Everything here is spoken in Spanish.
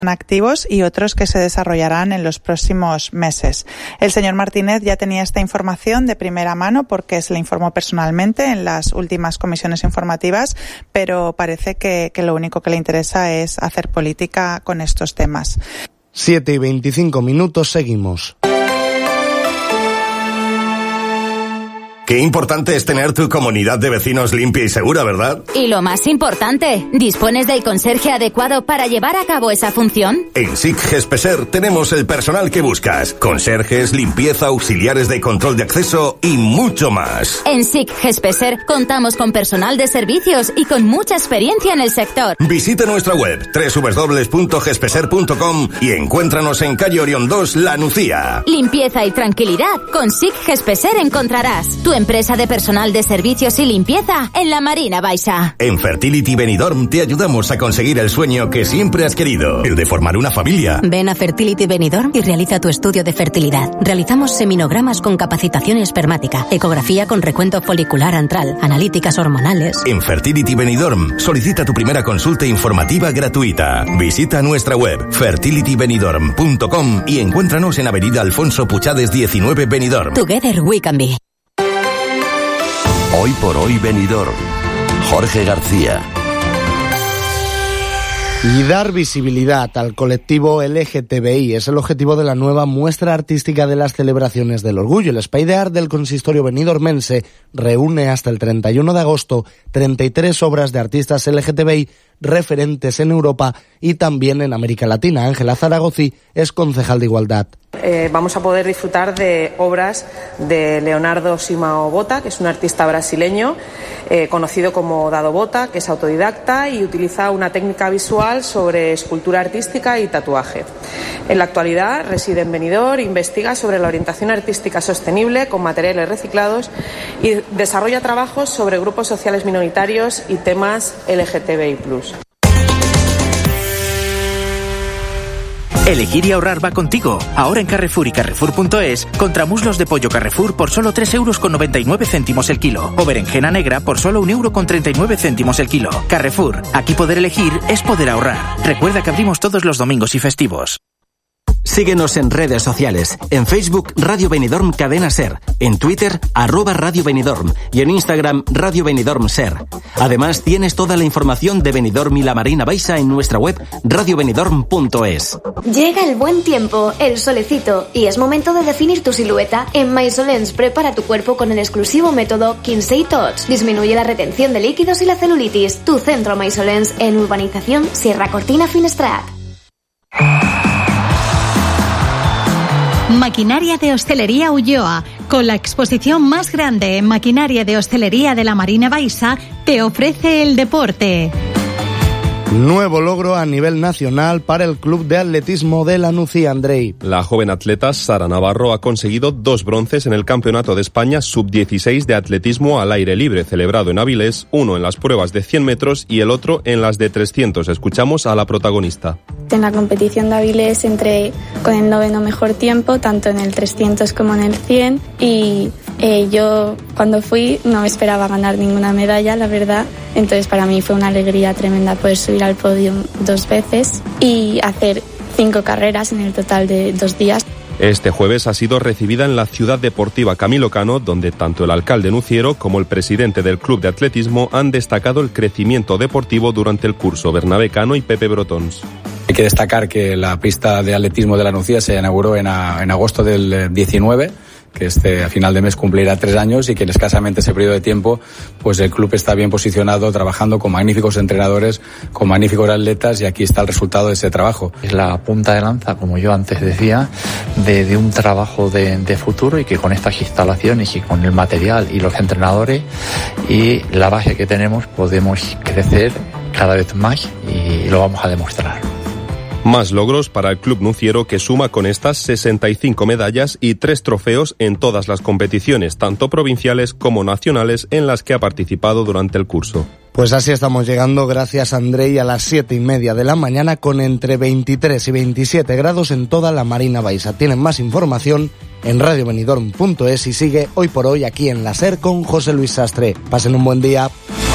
activos y otros que se desarrollarán en los próximos meses. El señor Martínez ya tenía esta información de primera mano porque se le informó personalmente en las últimas comisiones informativas, pero parece que lo único que le interesa es hacer política con estos temas. 7:25, seguimos. Qué importante es tener tu comunidad de vecinos limpia y segura, ¿verdad? Y lo más importante, ¿dispones del conserje adecuado para llevar a cabo esa función? En SIC Gespeser tenemos el personal que buscas. Conserjes, limpieza, auxiliares de control de acceso y mucho más. En SIC Gespeser contamos con personal de servicios y con mucha experiencia en el sector. Visita nuestra web www.gespeser.com y encuéntranos en calle Orión 2, La Nucía. Limpieza y tranquilidad con SIC Gespeser encontrarás. Tu empresa de personal de servicios y limpieza en la Marina Baixa. En Fertility Benidorm te ayudamos a conseguir el sueño que siempre has querido, el de formar una familia. Ven a Fertility Benidorm y realiza tu estudio de fertilidad. Realizamos seminogramas con capacitación espermática, ecografía con recuento folicular antral, analíticas hormonales. En Fertility Benidorm solicita tu primera consulta informativa gratuita. Visita nuestra web fertilitybenidorm.com y encuéntranos en Avenida Alfonso Puchades 19 Benidorm. Together we can be. Hoy por hoy Benidorm. Jorge García. Y dar visibilidad al colectivo LGTBI es el objetivo de la nueva muestra artística de las celebraciones del orgullo. El Spy de Art del consistorio benidormense reúne hasta el 31 de agosto 33 obras de artistas LGTBI referentes en Europa y también en América Latina. Ángela Zaragozi es concejal de Igualdad. Vamos a poder disfrutar de obras de Leonardo Simão Bota, que es un artista brasileño conocido como Dado Bota, que es autodidacta y utiliza una técnica visual sobre escultura artística y tatuaje. En la actualidad reside en Benidorm, investiga sobre la orientación artística sostenible con materiales reciclados y desarrolla trabajos sobre grupos sociales minoritarios y temas LGTBI+. Elegir y ahorrar va contigo. Ahora en Carrefour y Carrefour.es, contramuslos de pollo Carrefour por solo 3,99 € el kilo. O berenjena negra por solo 1,39 € el kilo. Carrefour, aquí poder elegir es poder ahorrar. Recuerda que abrimos todos los domingos y festivos. Síguenos en redes sociales. En Facebook, Radio Benidorm Cadena Ser. En Twitter, @Radio Benidorm. Y en Instagram, Radio Benidorm Ser. Además, tienes toda la información de Benidorm y la Marina Baixa en nuestra web radiobenidorm.es. Llega el buen tiempo, el solecito, y es momento de definir tu silueta. En Maisolens prepara tu cuerpo con el exclusivo método Kinsey Touch. Disminuye la retención de líquidos y la celulitis. Tu centro Maisolens en Urbanización Sierra Cortina Finestrat. Maquinaria de Hostelería Ulloa, con la exposición más grande en maquinaria de hostelería de la Marina Baixa, te ofrece el deporte. Nuevo logro a nivel nacional para el Club de Atletismo de La Nucía, Andrei. La joven atleta Sara Navarro ha conseguido 2 bronces en el Campeonato de España Sub-16 de atletismo al aire libre, celebrado en Avilés, uno en las pruebas de 100 metros y el otro en las de 300. Escuchamos a la protagonista. En la competición de Avilés entré con el 9º mejor tiempo, tanto en el 300 como en el 100, y yo cuando fui no esperaba ganar ninguna medalla, la verdad. Entonces para mí fue una alegría tremenda poder subir al podio 2 veces y hacer 5 carreras en el total de 2 días. Este jueves ha sido recibida en la Ciudad Deportiva Camilo Cano, donde tanto el alcalde Nuciero como el presidente del Club de Atletismo han destacado el crecimiento deportivo durante el curso. Bernabé Cano y Pepe Brotons. Hay que destacar que la pista de atletismo de La Nucía se inauguró en agosto del 19, que a final de mes cumplirá 3 años, y que en escasamente ese periodo de tiempo pues el club está bien posicionado, trabajando con magníficos entrenadores, con magníficos atletas, y aquí está el resultado de ese trabajo. Es la punta de lanza, como yo antes decía, de un trabajo de futuro, y que con estas instalaciones y con el material y los entrenadores y la base que tenemos podemos crecer cada vez más, y lo vamos a demostrar. Más logros para el Club Nuciero, que suma con estas 65 medallas y 3 trofeos en todas las competiciones, tanto provinciales como nacionales, en las que ha participado durante el curso. Pues así estamos llegando, gracias Andrei, a las 7:30 de la mañana, con entre 23 y 27 grados en toda la Marina Baixa. Tienen más información en radiobenidorm.es y sigue Hoy por Hoy aquí en la SER con José Luis Sastre. Pasen un buen día.